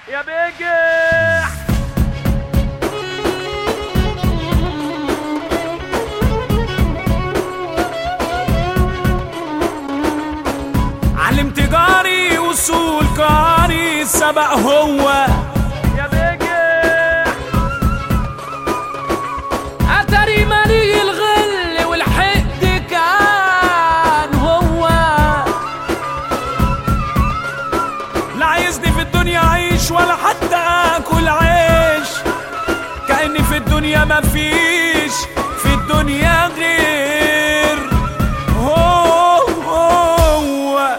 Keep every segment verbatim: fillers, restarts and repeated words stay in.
يا بجح علمت جاري وصول كاري سبق هو يا بجح اتاري مالي الغل والحقد كان هو لا عايزني في الدنيا عيش ولا حتى اكل عيش كأني في الدنيا مفيش في الدنيا غير هو هو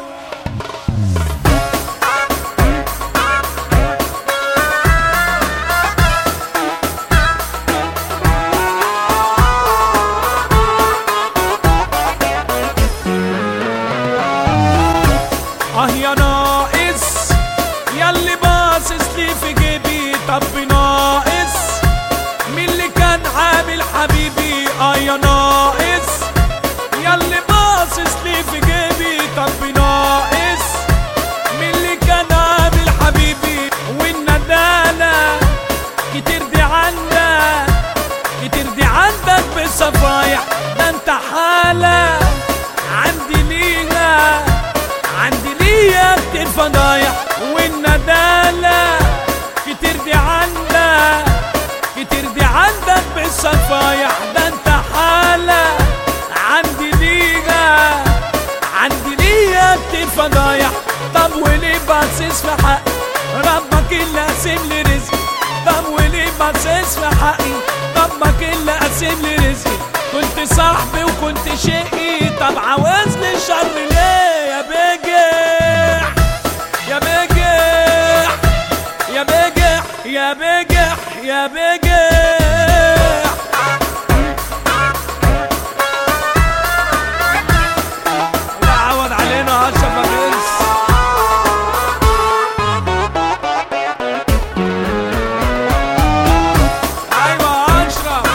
اه يا ناقص ياللي باصص لي في جيبي طب ناقص مين اللي كان عامل حبيبي اه يا ناقص ياللي باصص لي في جيبي طب ناقص مين اللي كان عامل حبيبي والندالة كتير دي عندك كتير دي عندك بالصفايح ده انت حالة عندي ليها عندي ليا كتير فضايح والندالة كتير دي عندك كتير دي عندك بالصفايح ده انت حالة عندي ليها عندي ليا كتير فضايح طب وليه باصص في حقي ربك اللي قاسم لي رزقي طب وليه باصص في حقي ربك اللي قاسم لي رزقي كنت صاحبي وكنت شقي طب عاوزني شر ليه يا بجح يا بجح يا بجح يا بجح يا بجح لا عوض علينا اشرف الرئيس ايوه اشرف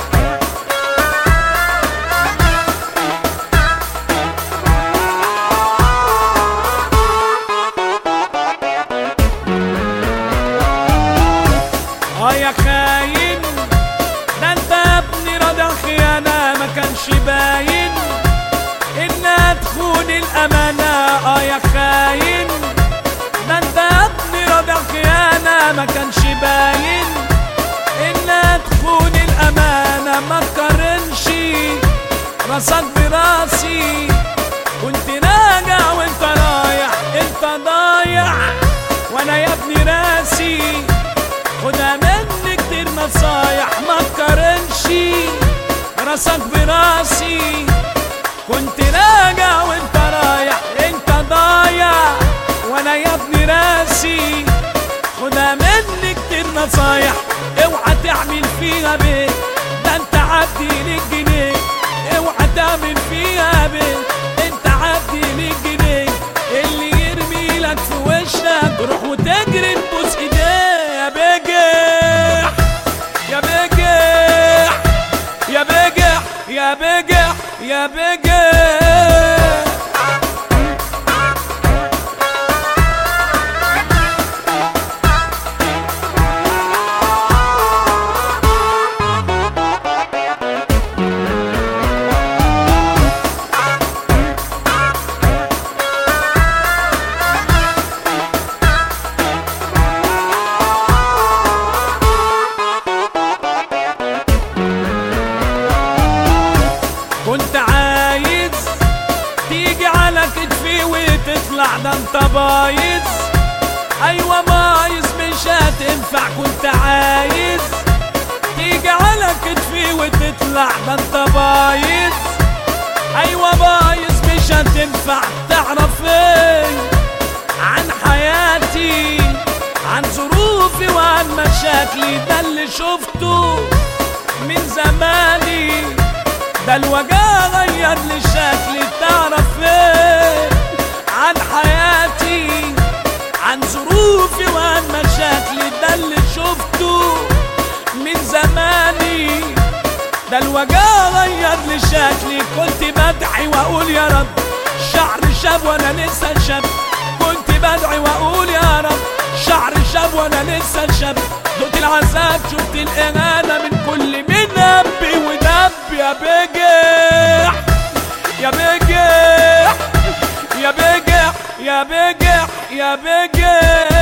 اه يا خاين ده انت يا ابني رضا خيانة ما كانش باين انها تخون الامانة اه يا خاين ده انت يا ابني رضا خيانة ما كانش باين انها تخون الامانة ما تقارنش راسك براسي كنت راجع وانت رايح انت ضايع وانا يا ابني راسي خدها مني كتير نصايح ما تقارنش راسك براسي كنت راجع وانت رايح انت ضايع وانا يا ابني راسي خدها مني كتير نصايح اوعى تعمل فيها بيه ده انت عبدي للجنيه اوعى تعمل فيها بيه انت عبدي للجنيه اللي يرمي لك في وشك روح وتجري تبوس ايديه يا بجح يا بجح يا بجح يا بجح يا بجح كنت عايز تيجي على كتفي وتطلع ده انت بايظ ايوه بايظ مش هتنفع كنت عايز تيجي على كتفي وتطلع ده انت بايظ ايوه بايظ مش هتنفع تعرف ايه عن حياتي عن ظروفي وعن مشاكلي ده اللي شفته من زماني ده الوجع غير لي شكلي تعرف ايه عن حياتي عن ظروفي وعن مشاكلي ده اللي شفته من زماني ده الوجع غير لي شكلي كنت بدعي واقول يا رب شعر شاب وانا لسه شاب كنت بدعي واقول يا رب شعر شاب وانا لسه شاب، دقت العذاب شفت الإهانة من كل من نبي ودب. يا بجح يا بجح يا بجح يا بجح يا بجح